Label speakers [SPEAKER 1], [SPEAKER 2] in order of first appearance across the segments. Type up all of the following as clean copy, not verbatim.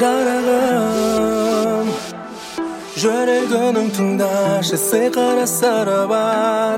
[SPEAKER 1] жарығым, жүрегінің тыңдашы, сиқырлы сыры бар.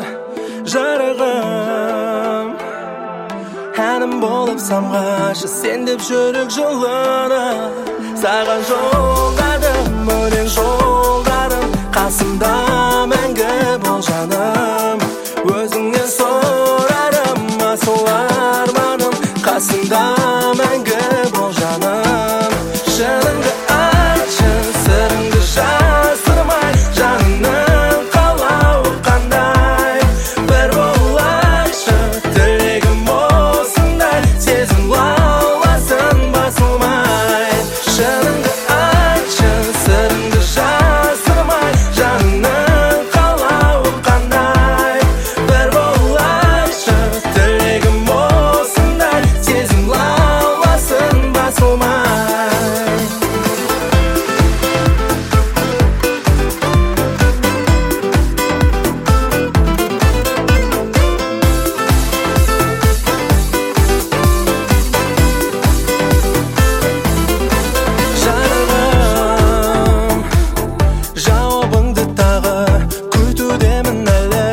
[SPEAKER 1] Жарығым, әнім болып самғашы, сен деп жүрек жолына. Саған жолдадым өлең жолдарын, қасымда мәңгі бол жаным. Өзіңнен сұрарым асыл арманым, қасымда мәңгі бол жаным. Шыныңды айтшы, сырыңды жасырмай, жаныңның қалауы қандай. Бір болайшы, тілегім осындай, сезім лауласын басылмай. Шыныңды айтшы, сырыңды жасырмай, жаныңның қалауы қандай. Бір болайшы, тілегім осындай, сезім лауласын басылмай. Жарығым, жауабыңды тағы күтудемін әлі.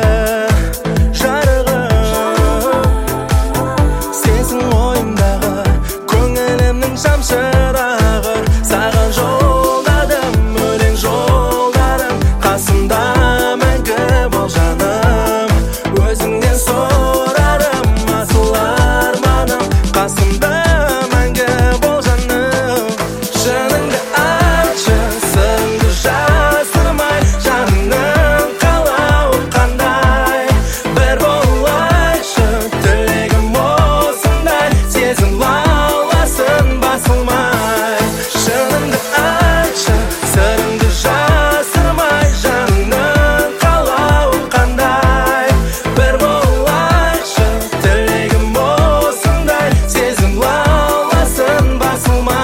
[SPEAKER 1] Жарығым, сенсің ойымдағы көңілімнің шамшырағы. Саған жолдадым өлең жолдарын, қасымда мәңгі бол жаным. Өзіңнен сұрарым асыл арманым, қасымда мәңгі бол жаным. Шыныңды айтшы, сырыңды жасырмай, жаныңның қалауы қандай. Бір болайшы, тілегім осындай, сезім лауласын басылмай. Шыныңды айтшы, сырыңды жасырмай, жаныңның қалауы қандай. Бір болайшы, тілегім осындай, сезім лауласын басылмай.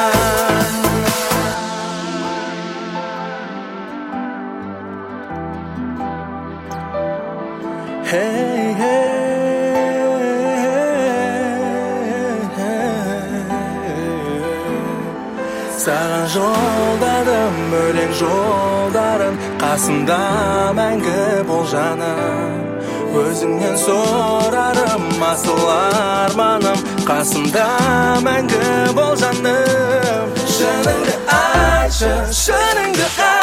[SPEAKER 1] Hey, саған жолдадым өлең жолдарын, қасымда мәңгі бол жаным. Өзіңнен сұрарым асыл арманым, қасымда мәңгі бол жаным. Шыныңды айтшы, шыныңды